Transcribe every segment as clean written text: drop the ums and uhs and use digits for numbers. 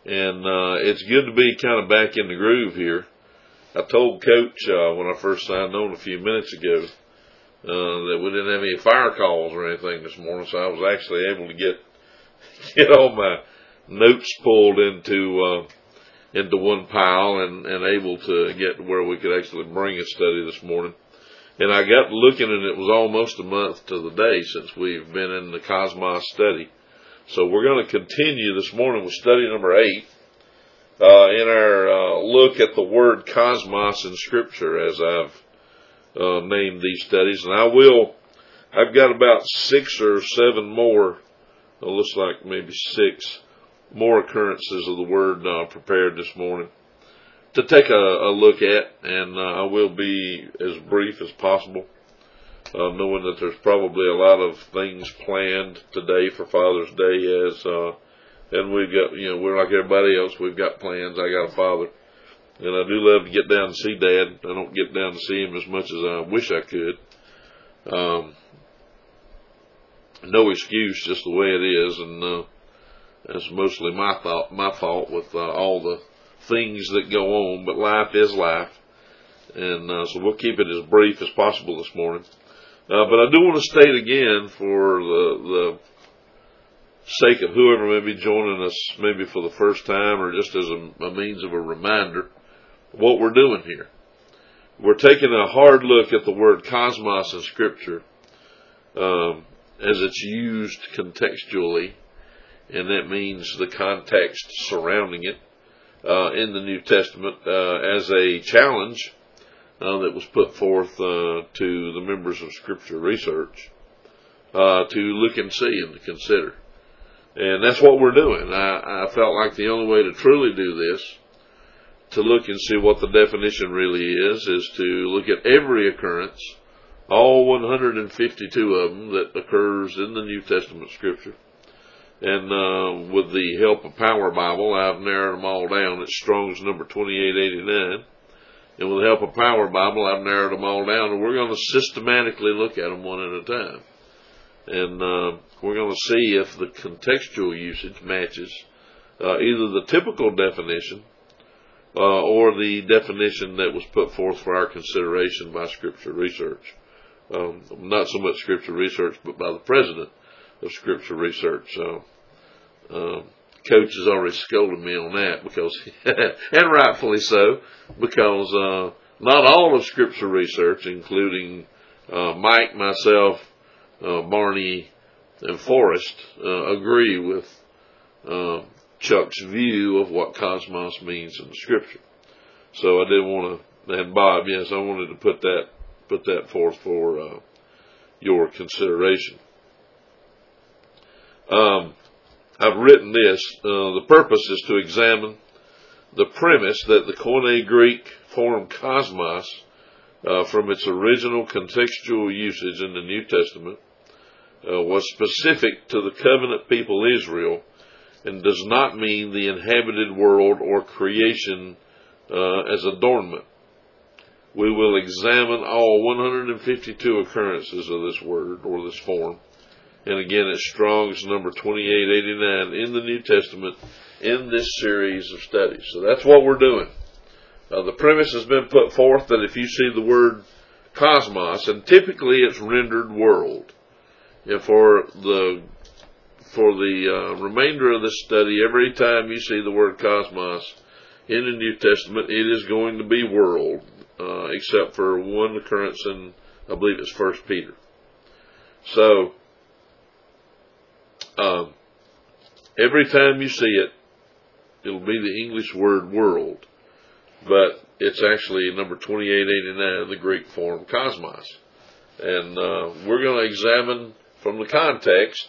And it's good to be kind of back in the groove here. I told Coach when I first signed on a few minutes ago that we didn't have any fire calls or anything this morning, so I was actually able to get all my notes pulled into one pile and able to get to where we could actually bring a study this morning. And I got looking, and it was almost a month to the day since we've been in the Cosmos study. So we're going to continue this morning with study number 8 in our look at the word cosmos in Scripture, as I've named these studies. And I've got about 6 or 7 more, it looks like maybe 6 more occurrences of the word prepared this morning to take a look at, and I will be as brief as possible, knowing that there's probably a lot of things planned today for Father's Day, and we've got, we're like everybody else, we've got plans. I got a father, and I do love to get down and see Dad. I don't get down to see him as much as I wish I could. No excuse, just the way it is, and that's mostly my fault with all the things that go on, but life is life, and so we'll keep it as brief as possible this morning. But I do want to state again, for the sake of whoever may be joining us maybe for the first time or just as a means of a reminder, what we're doing here. We're taking a hard look at the word cosmos in Scripture as it's used contextually, and that means the context surrounding it in the New Testament as a challenge that was put forth to the members of Scripture Research to look and see and to consider. And that's what we're doing. I felt like the only way to truly do this, to look and see what the definition really is to look at every occurrence, all 152 of them that occurs in the New Testament Scripture. And with the help of Power Bible, I've narrowed them all down. It's Strong's number 2889. And with the help of Power Bible, I've narrowed them all down. And we're going to systematically look at them one at a time. And we're going to see if the contextual usage matches either the typical definition or the definition that was put forth for our consideration by Scripture Research. Not so much Scripture Research, but by the president of Scripture Research. Coach has already scolded me on that, because, and rightfully so, because not all of Scripture Research, including Mike, myself, Barney, and Forrest, agree with Chuck's view of what cosmos means in the Scripture. So I did want to, and Bob, yes, I wanted to put that forth for your consideration. I've written this. The purpose is to examine the premise that the Koine Greek form cosmos, from its original contextual usage in the New Testament, was specific to the covenant people Israel, and does not mean the inhabited world or creation as adornment. We will examine all 152 occurrences of this word or this form. And again, it's Strong's number 2889 in the New Testament in this series of studies. So that's what we're doing. The premise has been put forth that if you see the word cosmos, and typically it's rendered world, and for the remainder of this study, every time you see the word cosmos in the New Testament, it is going to be world, except for one occurrence in, I believe it's 1 Peter. So, every time you see it, it'll be the English word world, but it's actually number 2889, the Greek form cosmos. And we're going to examine from the context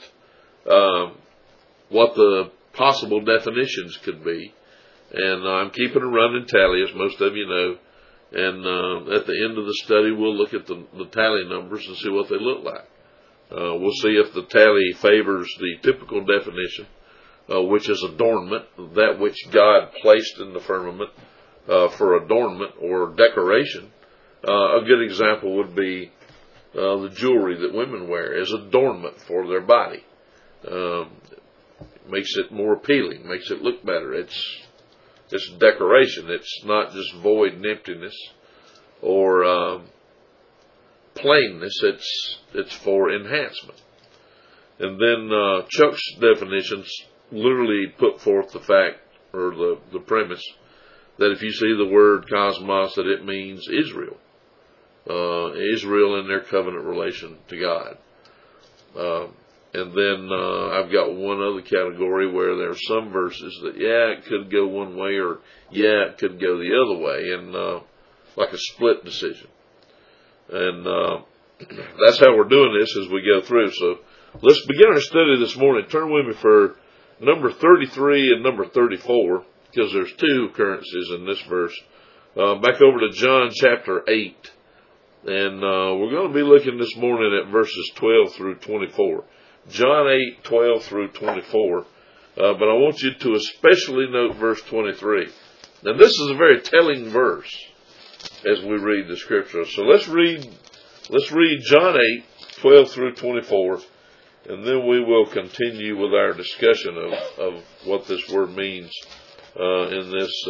what the possible definitions could be. And I'm keeping a running tally, as most of you know. And at the end of the study, we'll look at the tally numbers and see what they look like. We'll see if the tally favors the typical definition, which is adornment, that which God placed in the firmament for adornment or decoration. A good example would be the jewelry that women wear as adornment for their body. makes it more appealing, makes it look better. It's decoration. It's not just void and emptiness or plainness. It's for enhancement. And then Chuck's definitions literally put forth the fact, or the premise, that if you see the word cosmos, that it means Israel. Israel in their covenant relation to God. And then I've got one other category where there are some verses that, it could go one way, or it could go the other way, and like a split decision. And that's how we're doing this as we go through. So let's begin our study this morning. Turn with me for number 33 and number 34, because there's two occurrences in this verse. Back over to John chapter 8. And we're going to be looking this morning at verses 12 through 24. John 8, 12 through 24. But I want you to especially note verse 23. Now this is a very telling verse as we read the scripture. So let's read John 8, 12 through 24. And then we will continue with our discussion of what this word means in this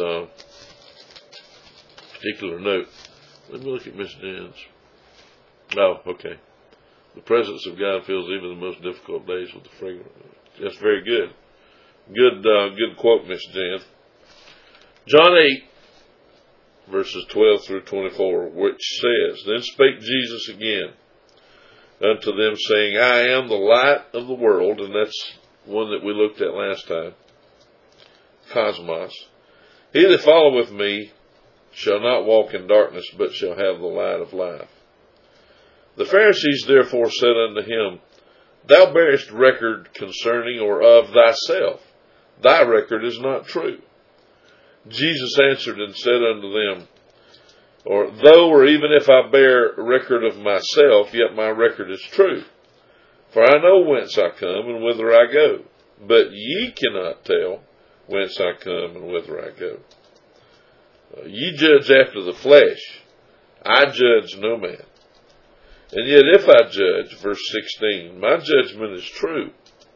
particular note. Let me look at Miss Dan's. Oh, okay. The presence of God fills even the most difficult days with the fragrance. That's very good. Good quote, Miss Dan. John 8, verses 12 through 24, which says, Then spake Jesus again unto them, saying, I am the light of the world. And that's one that we looked at last time. Cosmos. He that followeth me shall not walk in darkness, but shall have the light of life. The Pharisees therefore said unto him, Thou bearest record concerning or of thyself. Thy record is not true. Jesus answered and said unto them, Though or even if I bear record of myself, yet my record is true. For I know whence I come and whither I go. But ye cannot tell whence I come and whither I go. Ye judge after the flesh. I judge no man. And yet if I judge, verse 16, my judgment is true.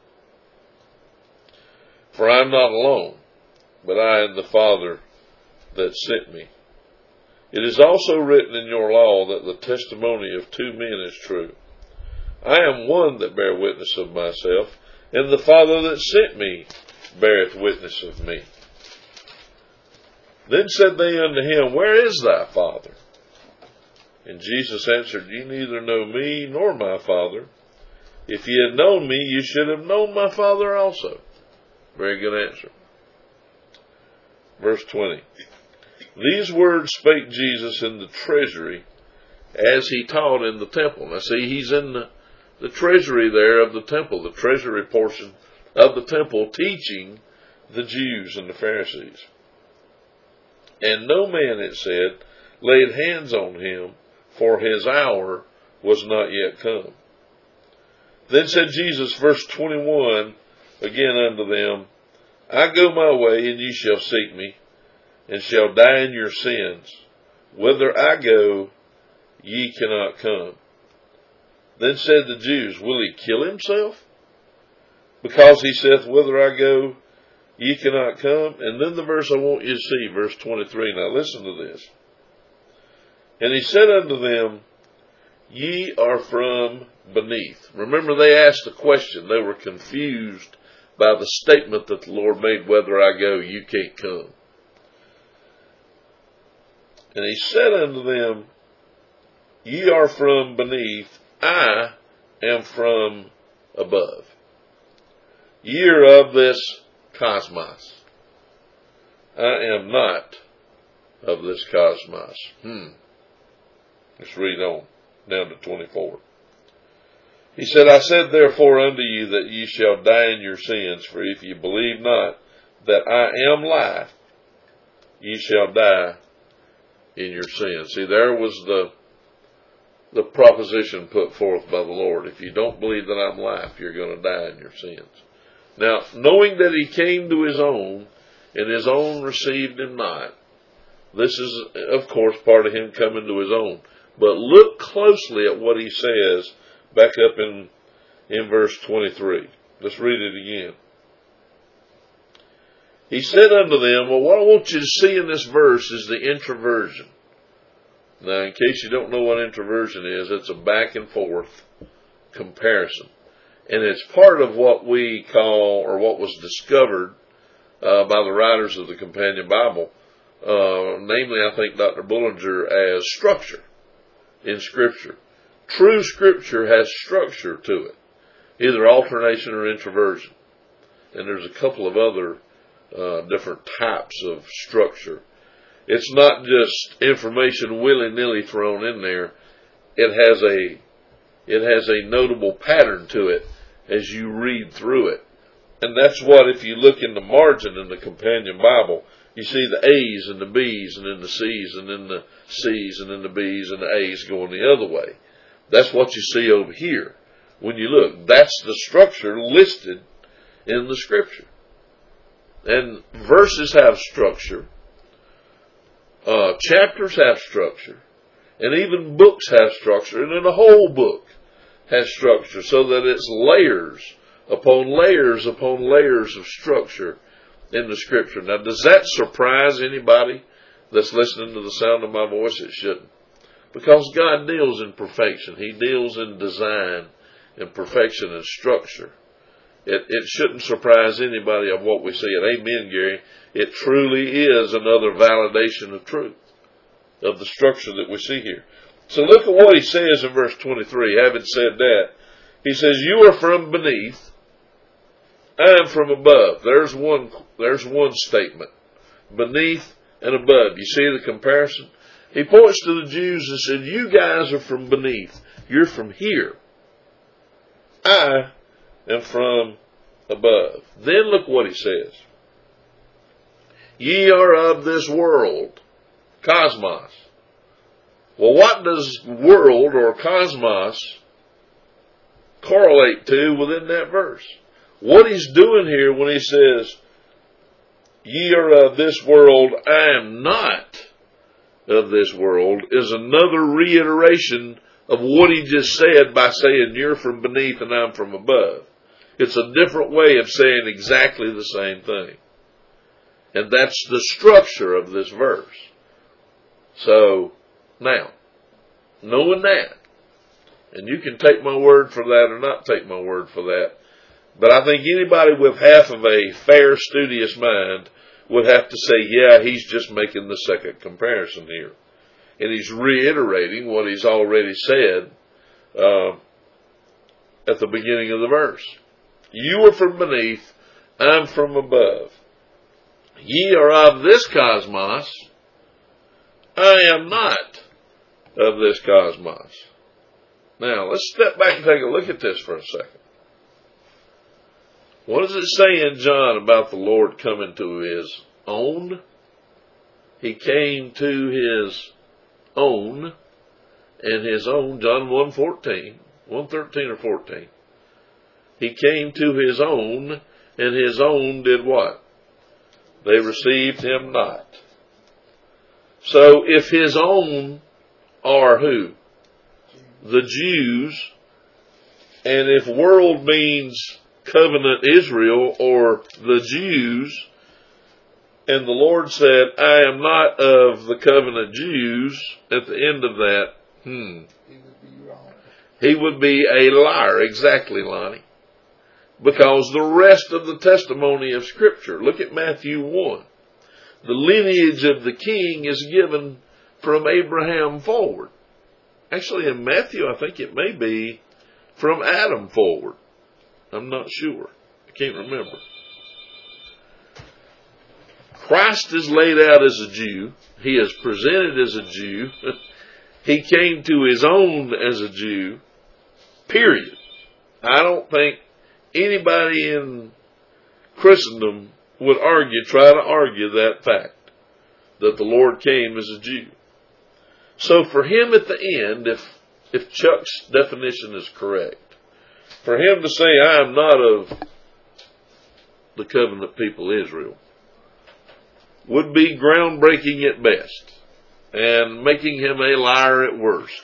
For I am not alone, but I and the Father that sent me. It is also written in your law that the testimony of two men is true. I am one that bear witness of myself, and the Father that sent me beareth witness of me. Then said they unto him, Where is thy Father? And Jesus answered, Ye neither know me nor my Father. If ye had known me, you should have known my Father also. Very good answer. Verse 20. These words spake Jesus in the treasury as he taught in the temple. Now see, he's in the treasury there of the temple, the treasury portion of the temple, teaching the Jews and the Pharisees. And no man, it said, laid hands on him, for his hour was not yet come. Then said Jesus, verse 21, again unto them, I go my way, and ye shall seek me, and shall die in your sins. Whither I go, ye cannot come. Then said the Jews, Will he kill himself? Because he saith, Whither I go, ye cannot come. And then the verse I want you to see, verse 23. Now listen to this. And he said unto them, Ye are from beneath. Remember, they asked a question. They were confused by the statement that the Lord made, Whither I go, you can't come. And he said unto them, Ye are from beneath, I am from above. Ye are of this cosmos. I am not of this cosmos. Let's read on, down to 24. He said, I said therefore unto you that ye shall die in your sins, for if ye believe not that I am life, ye shall die in your sins. See, there was the proposition put forth by the Lord. If you don't believe that I'm life, you're going to die in your sins. Now, knowing that he came to his own, and his own received him not, this is, of course, part of him coming to his own. But look closely at what he says back up in verse 23. Let's read it again. He said unto them, well, what I want you to see in this verse is the introversion. Now, in case you don't know what introversion is, it's a back and forth comparison. And it's part of what we call, or what was discovered by the writers of the Companion Bible, namely, I think, Dr. Bullinger, as structure in Scripture. True Scripture has structure to it, either alternation or introversion. And there's a couple of other different types of structure. It's not just information willy-nilly thrown in there. It has a notable pattern to it as you read through it. And that's what, if you look in the margin in the Companion Bible, you see the A's and the B's and then the C's and then the C's and then the B's and the A's going the other way. That's what you see over here. When you look, that's the structure listed in the Scripture. And verses have structure. Chapters have structure. And even books have structure. And then the whole book has structure, so that it's layers upon layers upon layers of structure in the Scripture. Now, does that surprise anybody that's listening to the sound of my voice? It shouldn't. Because God deals in perfection. He deals in design and perfection and structure. It shouldn't surprise anybody of what we see. And amen, Gary. It truly is another validation of truth, of the structure that we see here. So look at what he says in verse 23. Having said that, he says, you are from beneath, I am from above. There's one statement. Beneath and above. You see the comparison? He points to the Jews and said, you guys are from beneath. You're from here. I am from above. Then look what he says. Ye are of this world. Cosmos. Well, what does world or cosmos correlate to within that verse? What he's doing here when he says, ye are of this world, I am not of this world, is another reiteration of what he just said by saying you're from beneath and I'm from above. It's a different way of saying exactly the same thing. And that's the structure of this verse. So, now, knowing that, and you can take my word for that or not take my word for that, but I think anybody with half of a fair, studious mind would have to say, yeah, he's just making the second comparison here. And he's reiterating what he's already said at the beginning of the verse. You are from beneath, I'm from above. Ye are of this cosmos, I am not of this cosmos. Now, let's step back and take a look at this for a second. What does it say in John about the Lord coming to his own? He came to his own, and his own, John 1:13 or 14. He came to his own, and his own did what? They received him not. So if his own are who? The Jews. And if world means covenant Israel or the Jews, and the Lord said, I am not of the covenant Jews, at the end of that, He would be wrong. He would be a liar. Exactly, Lonnie. Because the rest of the testimony of Scripture, look at Matthew 1. The lineage of the king is given from Abraham forward. Actually, in Matthew, I think it may be from Adam forward. I'm not sure. I can't remember. Christ is laid out as a Jew. He is presented as a Jew. He came to his own as a Jew. Period. I don't think anybody in Christendom would try to argue that fact, that the Lord came as a Jew. So for him at the end, if Chuck's definition is correct, for him to say, I am not of the covenant people Israel, would be groundbreaking at best, and making him a liar at worst.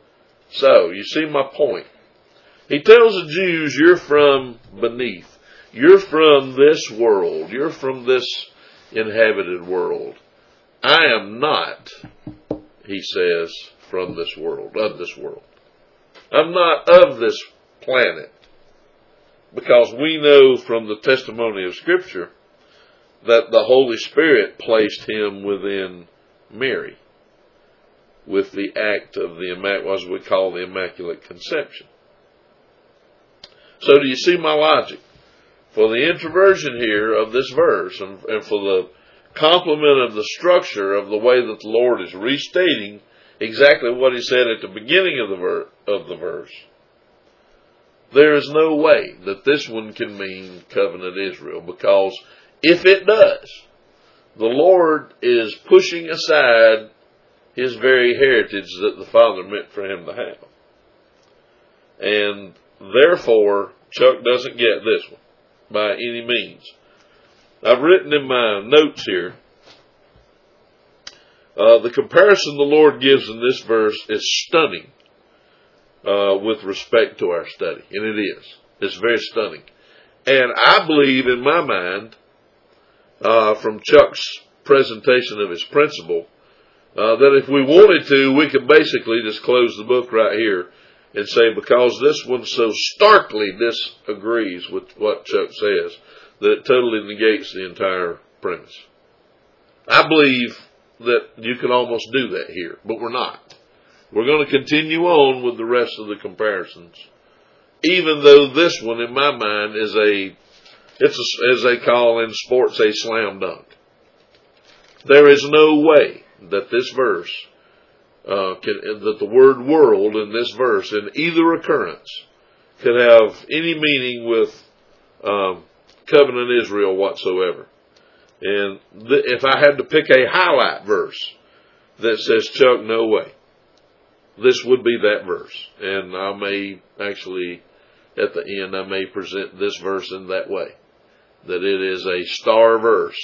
So, you see my point. He tells the Jews, you're from beneath. You're from this world. You're from this inhabited world. I am not, he says, from this world, of this world. I'm not of this planet. Because we know from the testimony of Scripture that the Holy Spirit placed him within Mary with the act of what we call the Immaculate Conception. So do you see my logic? For the introversion here of this verse and for the complement of the structure of the way that the Lord is restating exactly what he said at the beginning of the verse, there is no way that this one can mean covenant Israel, because if it does, the Lord is pushing aside his very heritage that the Father meant for him to have. And therefore, Chuck doesn't get this one by any means. I've written in my notes here, the comparison the Lord gives in this verse is stunning with respect to our study. And it is. It's very stunning. And I believe in my mind, from Chuck's presentation of his principle, that if we wanted to, we could basically just close the book right here and say, because this one so starkly disagrees with what Chuck says, that it totally negates the entire premise. I believe that you can almost do that here, but we're not. We're going to continue on with the rest of the comparisons, even though this one, in my mind, as they call in sports, a slam dunk. There is no way that this verse, that the word world in this verse, in either occurrence, could have any meaning with covenant Israel whatsoever. And if I had to pick a highlight verse that says, Chuck, no way, this would be that verse. And I may actually, at the end, I may present this verse in that way, that it is a star verse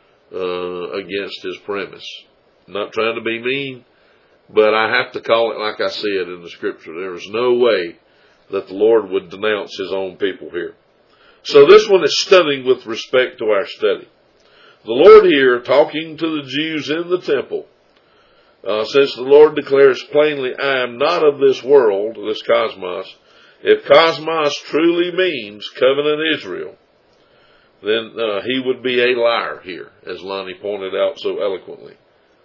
against his premise. I'm not trying to be mean, but I have to call it like I see it in the Scripture. There is no way that the Lord would denounce his own people here. So this one is stunning with respect to our study. The Lord here, talking to the Jews in the temple, says the Lord declares plainly, I am not of this world, this cosmos. If cosmos truly means covenant Israel, then he would be a liar here, as Lonnie pointed out so eloquently.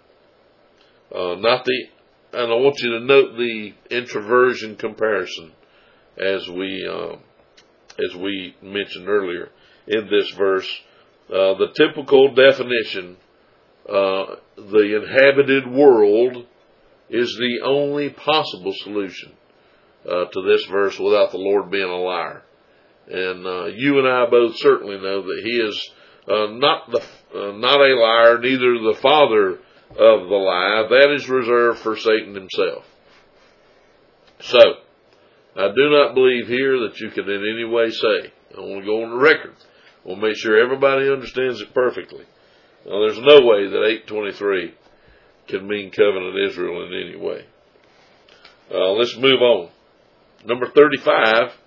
And I want you to note the introversion comparison as we mentioned earlier in this verse. The typical definition, the inhabited world, is the only possible solution to this verse without the Lord being a liar. And you and I both certainly know that he is not a liar, neither the father of the lie. That is reserved for Satan himself. So, I do not believe here that you can in any way say, I want to go on the record, I want to make sure everybody understands it perfectly. Now, there's no way that 8:23 can mean covenant Israel in any way. Let's move on. Number 35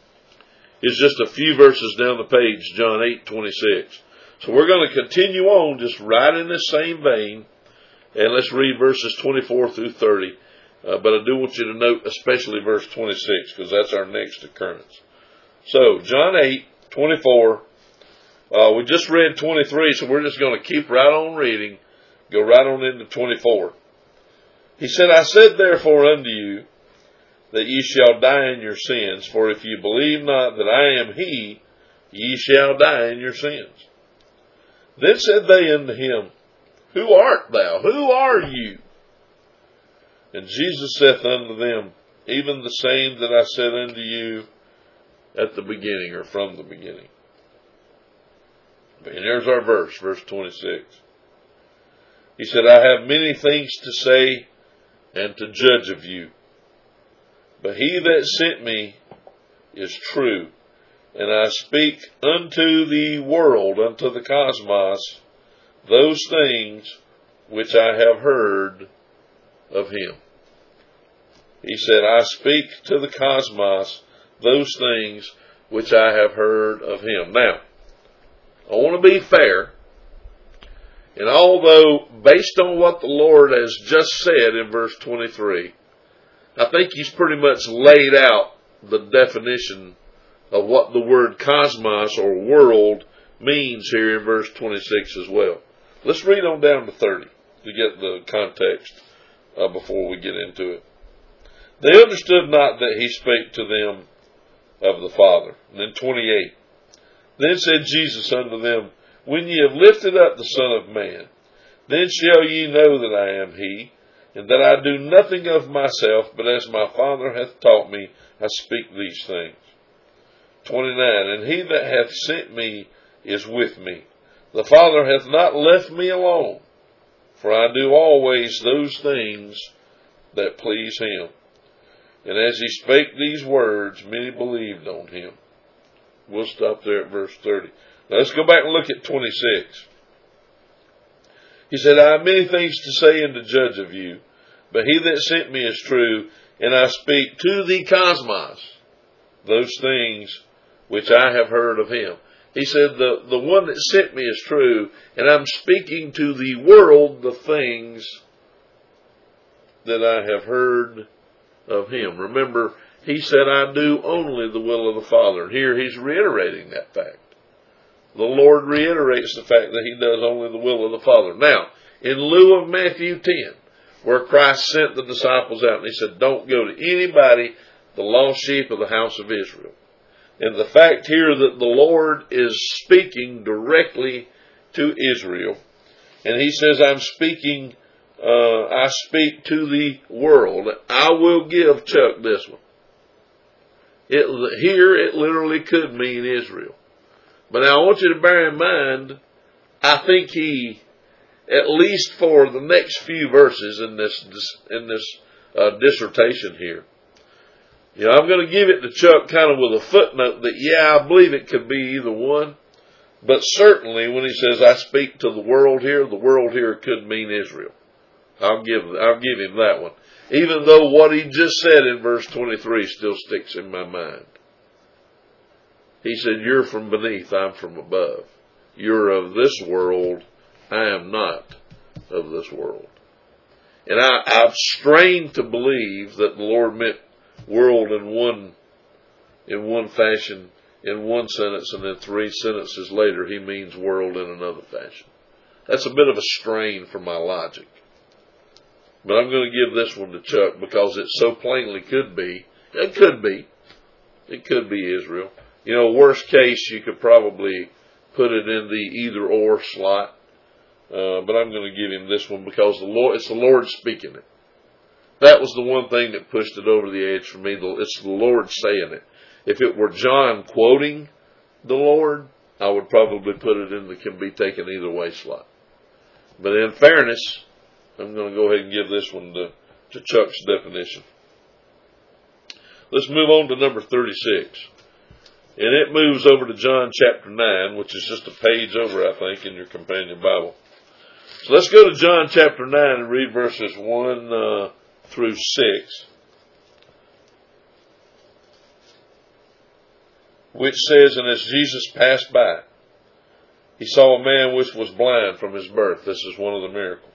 is just a few verses down the page, John 8:26. So we're going to continue on just right in this same vein, and let's read verses 24 through 30. But I do want you to note especially verse 26, because that's our next occurrence. So, John 8:24. We just read 23, so we're just going to keep right on reading, go right on into 24. He said, I said therefore unto you, that ye shall die in your sins, for if ye believe not that I am he, ye shall die in your sins. Then said they unto him, Who art thou? Who are you? And Jesus saith unto them, Even the same that I said unto you at the beginning, or from the beginning. And here's our verse, verse 26. He said, I have many things to say and to judge of you. But he that sent me is true, and I speak unto the world, unto the cosmos, those things which I have heard of him. He said, I speak to the cosmos those things which I have heard of him. Now, I want to be fair, and although based on what the Lord has just said in verse 23, I think he's pretty much laid out the definition of what the word cosmos or world means here in verse 26 as well. Let's read on down to 30 to get the context before we get into it. They understood not that he spake to them of the Father. And then 28. Then said Jesus unto them, When ye have lifted up the Son of Man, then shall ye know that I am he, and that I do nothing of myself, but as my Father hath taught me, I speak these things. 29. And he that hath sent me is with me. The Father hath not left me alone, for I do always those things that please him. And as he spake these words, many believed on him. We'll stop there at verse 30. Now let's go back and look at 26. He said, I have many things to say and to judge of you, but he that sent me is true, and I speak to the cosmos those things which I have heard of him. He said, the one that sent me is true, and I'm speaking to the world the things that I have heard of him. Remember, he said, I do only the will of the Father. And here he's reiterating that fact. The Lord reiterates the fact that he does only the will of the Father. Now, in lieu of Matthew 10, where Christ sent the disciples out and he said, don't go to anybody, the lost sheep of the house of Israel. And the fact here that the Lord is speaking directly to Israel, and he says, I speak to the world. I will give Chuck this one. Here it literally could mean Israel. But now I want you to bear in mind, I think he, at least for the next few verses in this dissertation here, I'm going to give it to Chuck kind of with a footnote that, I believe it could be either one. But certainly when he says, I speak to the world here could mean Israel. I'll give him that one. Even though what he just said in verse 23 still sticks in my mind. He said, you're from beneath, I'm from above. You're of this world, I am not of this world. And I've strained to believe that the Lord meant world in one fashion, in one sentence, and then 3 sentences later he means world in another fashion. That's a bit of a strain for my logic. But I'm going to give this one to Chuck because it so plainly could be. It could be Israel. Worst case, you could probably put it in the either or slot. But I'm going to give him this one because it's the Lord speaking it. That was the one thing that pushed it over the edge for me. It's the Lord saying it. If it were John quoting the Lord, I would probably put it in the can be taken either way slot. But in fairness, I'm going to go ahead and give this one to Chuck's definition. Let's move on to number 36. And it moves over to John chapter 9, which is just a page over, I think, in your companion Bible. So let's go to John chapter 9 and read verses 1 through 6. Which says, And as Jesus passed by, he saw a man which was blind from his birth. This is one of the miracles.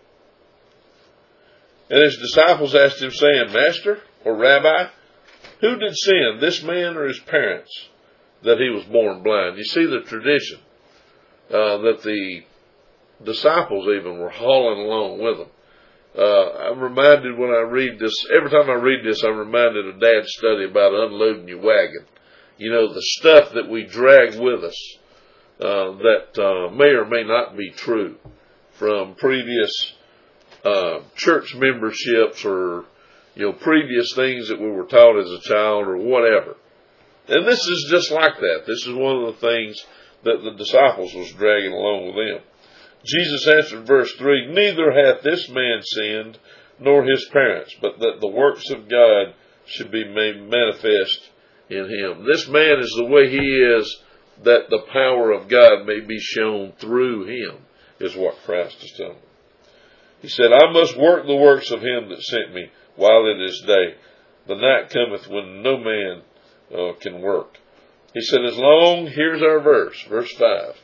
And his disciples asked him, saying, Master, or Rabbi, who did sin, this man or his parents, that he was born blind? You see the tradition that the disciples even were hauling along with them. I'm reminded when I read this, every time I read this, I'm reminded of Dad's study about unloading your wagon. The stuff that we drag with us that may or may not be true from previous church memberships or, previous things that we were taught as a child or whatever. And this is just like that. This is one of the things that the disciples was dragging along with them. Jesus answered verse 3, Neither hath this man sinned, nor his parents, but that the works of God should be made manifest in him. This man is the way he is, that the power of God may be shown through him, is what Christ is telling him. He said, I must work the works of him that sent me while it is day. The night cometh when no man can work. He said, here's our verse 5.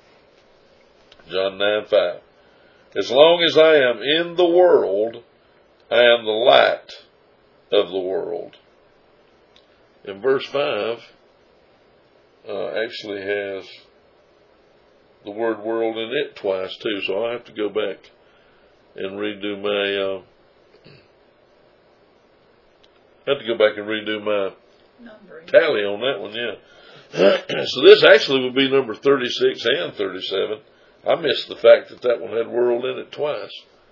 John 9:5. As long as I am in the world, I am the light of the world. And verse 5 actually has the word world in it twice too, so I have to go back and redo my numbering tally on that one, yeah. So this actually would be number 36 and 37. I missed the fact that one had world in it twice.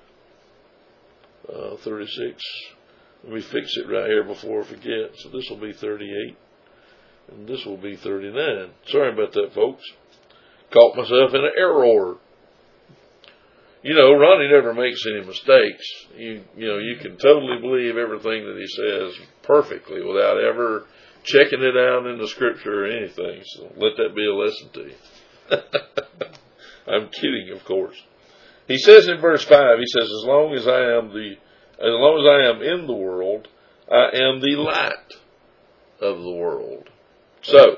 36. Let me fix it right here before I forget. So this will be 38. And this will be 39. Sorry about that, folks. Caught myself in an error. You know, Ronnie never makes any mistakes. You can totally believe everything that he says perfectly without ever checking it out in the scripture or anything. So let that be a lesson to you. I'm kidding, of course. He says in verse 5, he says, as long as I am in the world, I am the light of the world. So,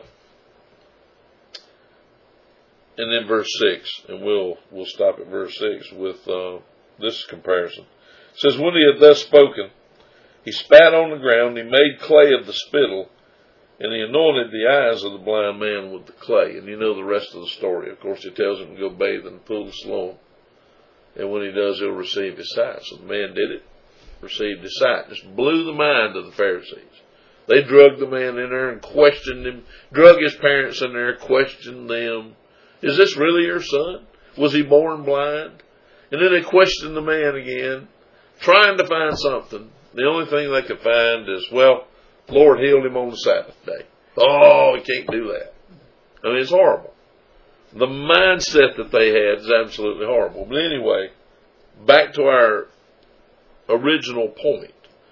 and then verse 6, and we'll stop at verse 6 with this comparison. It says, when he had thus spoken, he spat on the ground, he made clay of the spittle, and he anointed the eyes of the blind man with the clay. And you know the rest of the story. Of course, he tells him to go bathe in the pool of Siloam. And when he does, he'll receive his sight. So the man did it, received his sight. Just blew the mind of the Pharisees. They drugged the man in there and questioned him, drug his parents in there, questioned them. Is this really your son? Was he born blind? And then they questioned the man again, trying to find something. The only thing they could find is, well, Lord healed him on the Sabbath day. Oh, he can't do that. I mean, it's horrible. The mindset that they had is absolutely horrible. But anyway, back to our original point.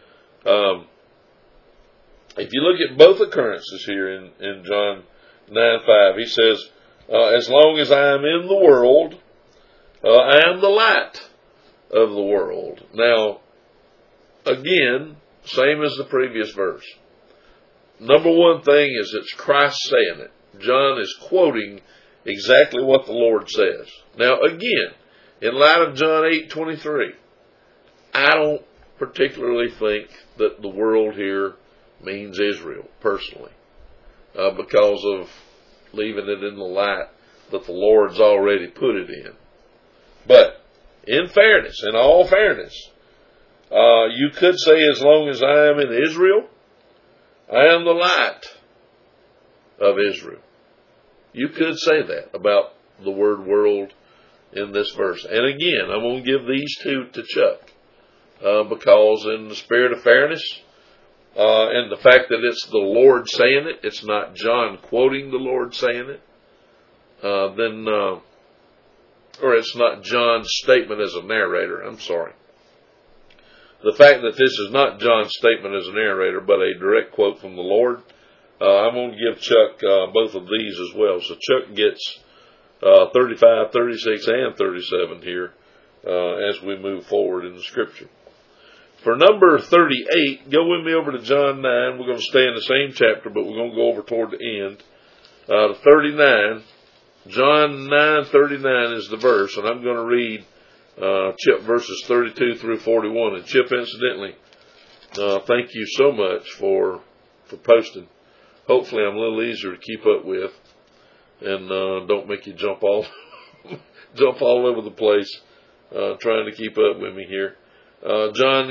If you look at both occurrences here in John 9:5, he says, as long as I am in the world, I am the light of the world. Now, again, same as the previous verse. Number one thing is it's Christ saying it. John is quoting exactly what the Lord says. Now, again, in light of John 8:23, I don't particularly think that the world here means Israel, personally, because of leaving it in the light that the Lord's already put it in. But, in fairness, in all fairness, you could say as long as I am in Israel, I am the light of Israel. You could say that about the word world in this verse. And again, I'm going to give these two to Chuck, because in the spirit of fairness, and the fact that it's the Lord saying it, it's not John quoting the Lord saying it, or it's not John's statement as a narrator, I'm sorry. The fact that this is not John's statement as a narrator, but a direct quote from the Lord, I'm going to give Chuck both of these as well. So Chuck gets 35, 36, and 37 here as we move forward in the Scripture. For number 38, go with me over to John 9. We're going to stay in the same chapter, but we're going to go over toward the end. To 39, John 9:39 is the verse, and I'm going to read Chip verses 32 through 41. And Chip, incidentally, thank you so much for posting. Hopefully I'm a little easier to keep up with, and don't make you jump all over the place trying to keep up with me here. John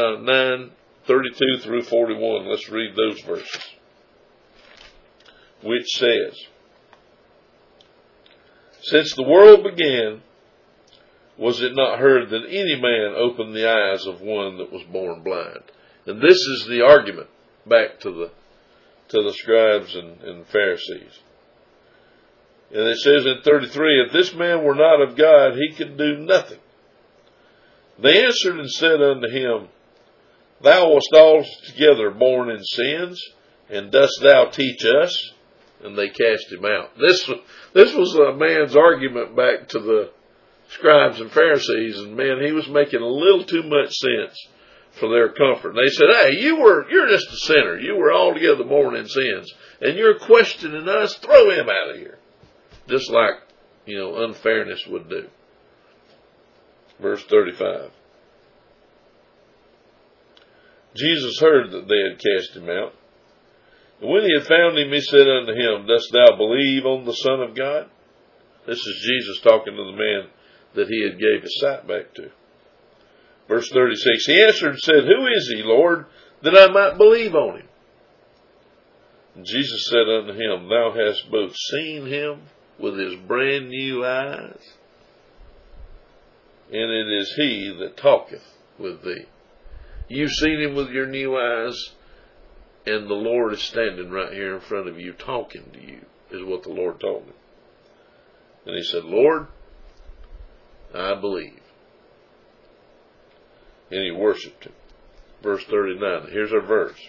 9:32 through 41. Let's read those verses. Which says, since the world began, was it not heard that any man opened the eyes of one that was born blind? And this is the argument back to the scribes and Pharisees. And it says in 33, if this man were not of God, he could do nothing. They answered and said unto him, thou wast altogether born in sins, and dost thou teach us? And they cast him out. This was a man's argument back to the scribes and Pharisees, and man, he was making a little too much sense for their comfort. And they said, hey, you're just a sinner. You were altogether born in sins. And you're questioning us. Throw him out of here. Just like, unfairness would do. Verse 35. Jesus heard that they had cast him out. And when he had found him, he said unto him, Dost thou believe on the Son of God? This is Jesus talking to the man that he had gave his sight back to. Verse 36, he answered and said, Who is he, Lord, that I might believe on him? And Jesus said unto him, Thou hast both seen him with his brand new eyes, and it is he that talketh with thee. You've seen him with your new eyes, and the Lord is standing right here in front of you talking to you, is what the Lord told him. And he said, Lord, I believe. And he worshiped him. Verse 39. Here's our verse.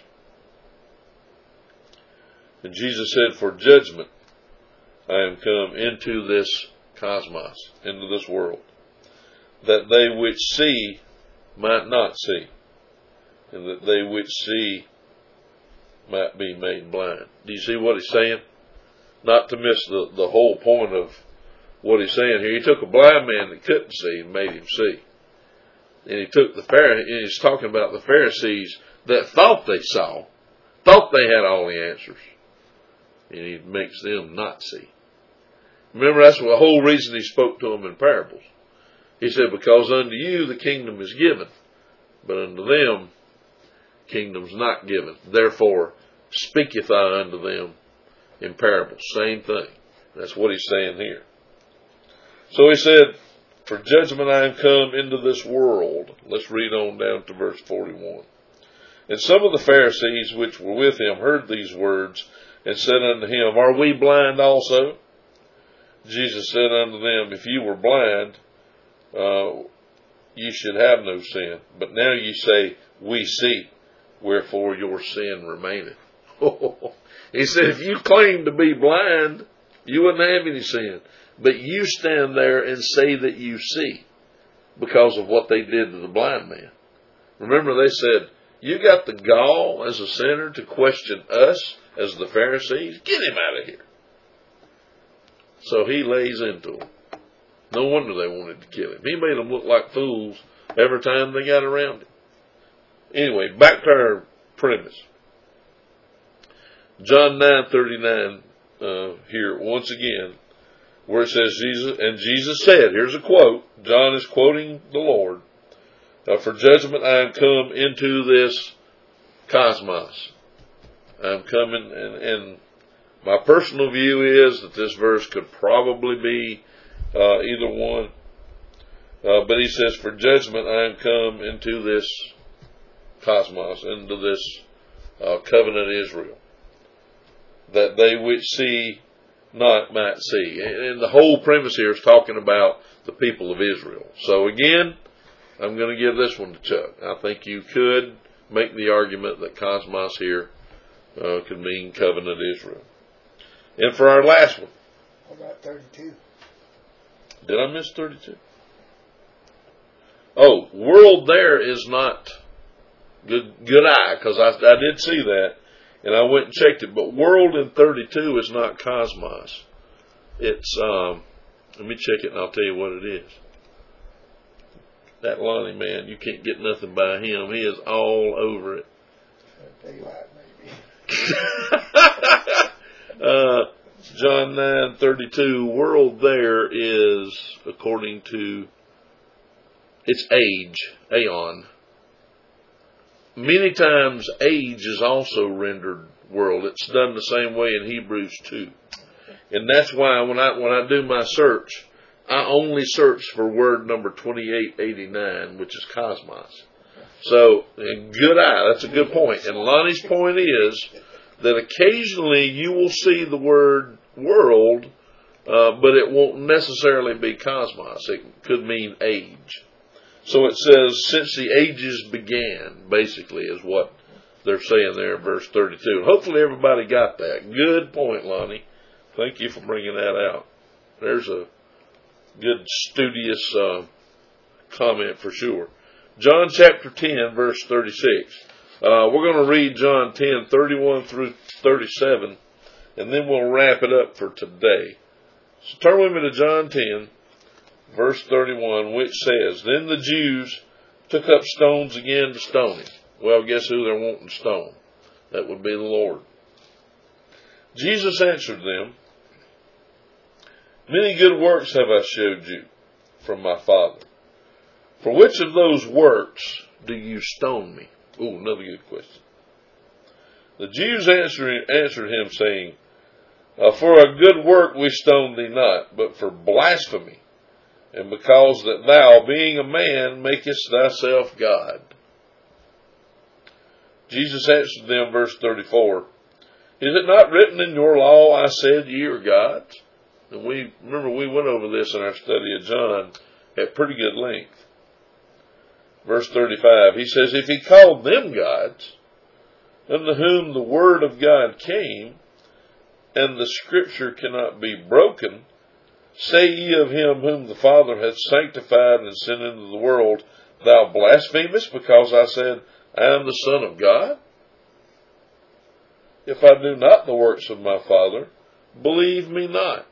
And Jesus said, For judgment I am come into this cosmos, into this world, that they which see might not see, and that they which see might be made blind. Do you see what he's saying? Not to miss the whole point of what he's saying here. He took a blind man that couldn't see and made him see. And he took and he's talking about the Pharisees that thought they saw, thought they had all the answers. And he makes them not see. Remember, that's the whole reason he spoke to them in parables. He said, Because unto you the kingdom is given, but unto them kingdom's not given. Therefore speaketh I unto them in parables. Same thing. That's what he's saying here. So he said, For judgment I am come into this world. Let's read on down to verse 41. And some of the Pharisees which were with him heard these words, and said unto him, Are we blind also? Jesus said unto them, If you were blind, you should have no sin. But now you say, We see, wherefore your sin remaineth. He said, if you claim to be blind, you wouldn't have any sin. But you stand there and say that you see because of what they did to the blind man. Remember, they said, You got the gall as a sinner to question us as the Pharisees? Get him out of here. So he lays into them. No wonder they wanted to kill him. He made them look like fools every time they got around him. Anyway, back to our premise. John 9:39 here once again, where it says Jesus said, here's a quote, John is quoting the Lord, For judgment I am come into this cosmos. I am coming, and my personal view is that this verse could probably be either one. But he says, For judgment I am come into this cosmos, into this covenant Israel, that they which see not might see. And the whole premise here is talking about the people of Israel. So again, I'm going to give this one to Chuck. I think you could make the argument that cosmos here could mean covenant Israel. And for our last one. What about 32? Did I miss 32? Oh, world there is not good eye, because I did see that, and I went and checked it. But world in 32 is not cosmos. It's, let me check it and I'll tell you what it is. That Lonnie man, you can't get nothing by him. He is all over it. Daylight, maybe. John 9:32, world there is, according to its age, aeon. Many times age is also rendered world. It's done the same way in Hebrews 2. And that's why when I do my search, I only search for word number 2889, which is cosmos. So, good eye, that's a good point. And Lonnie's point is that occasionally you will see the word world, but it won't necessarily be cosmos. It could mean age. So it says, since the ages began, basically, is what they're saying there in verse 32. Hopefully everybody got that. Good point, Lonnie. Thank you for bringing that out. There's a good studious comment for sure. John chapter 10, verse 36. We're going to read John 10, 31 through 37, and then we'll wrap it up for today. So turn with me to John 10, verse 31, which says, Then the Jews took up stones again to stone him. Well, guess who they're wanting to stone? That would be the Lord. Jesus answered them, Many good works have I showed you from my Father. For which of those works do you stone me? Oh, another good question. The Jews answered him, saying, For a good work we stone thee not, but for blasphemy, and because that thou, being a man, makest thyself God. Jesus answered them, verse 34, Is it not written in your law, I said, ye are gods? And we went over this in our study of John at pretty good length. Verse 35, he says, If he called them gods, unto whom the word of God came, and the scripture cannot be broken, say ye of him whom the Father hath sanctified and sent into the world, Thou blasphemest, because I said, I am the Son of God? If I do not the works of my Father, believe me not.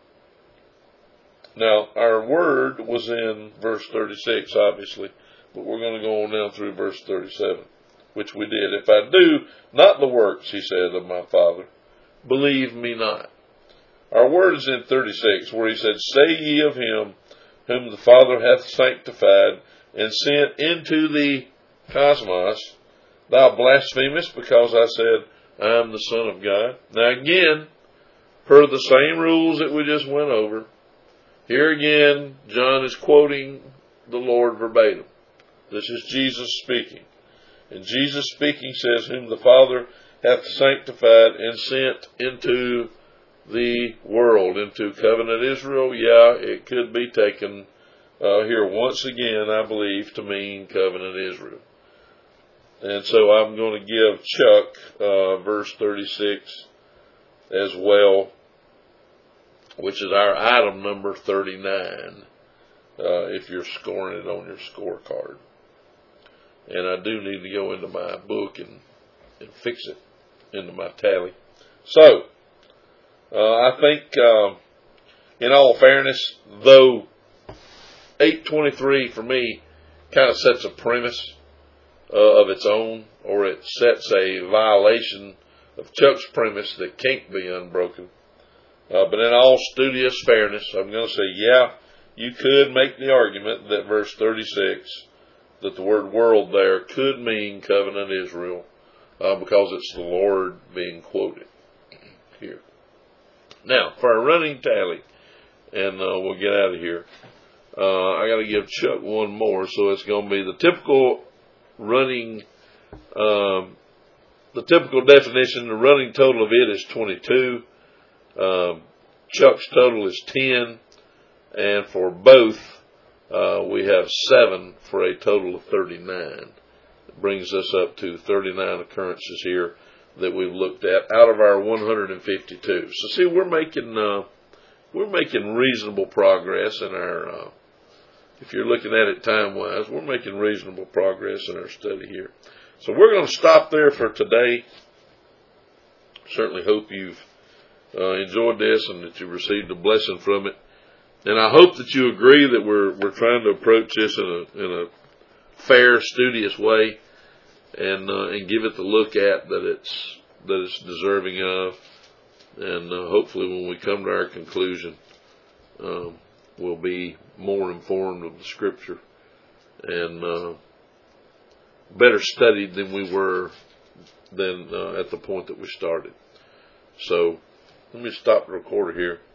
Now, our word was in verse 36, obviously, but we're going to go on down through verse 37, which we did. If I do not the works, he said, of my Father, believe me not. Our word is in 36, where he said, Say ye of him whom the Father hath sanctified and sent into the cosmos, Thou blasphemest, because I said, I am the Son of God. Now again, per the same rules that we just went over, here again, John is quoting the Lord verbatim. This is Jesus speaking. And Jesus speaking says, Whom the Father hath sanctified and sent into the world, into covenant Israel. Yeah, it could be taken here once again, I believe, to mean covenant Israel. And so I'm going to give Chuck verse 36 as well, which is our item number 39, if you're scoring it on your scorecard. And I do need to go into my book and fix it into my tally. So, I think, in all fairness, though 8:23 for me kind of sets a premise of its own, or it sets a violation of Chuck's premise that can't be unbroken. But in all studious fairness, I'm going to say, yeah, you could make the argument that verse 36, that the word world there could mean covenant Israel, because it's the Lord being quoted here. Now, for our running tally, and we'll get out of here, I got to give Chuck one more, so it's going to be the typical running, the typical definition, the running total of it is 22. Chuck's total is 10, and for both, we have 7 for a total of 39. It brings us up to 39 occurrences here that we've looked at out of our 152. So see, we're making reasonable progress in our, if you're looking at it time-wise, we're making reasonable progress in our study here. So we're going to stop there for today. Certainly hope you've enjoyed this and that you received a blessing from it. And I hope that you agree that we're trying to approach this in a fair, studious way, and give it the look at that it's deserving of. And hopefully, when we come to our conclusion, we'll be more informed of the Scripture and better studied than we were at the point that we started. So let me stop the recorder here.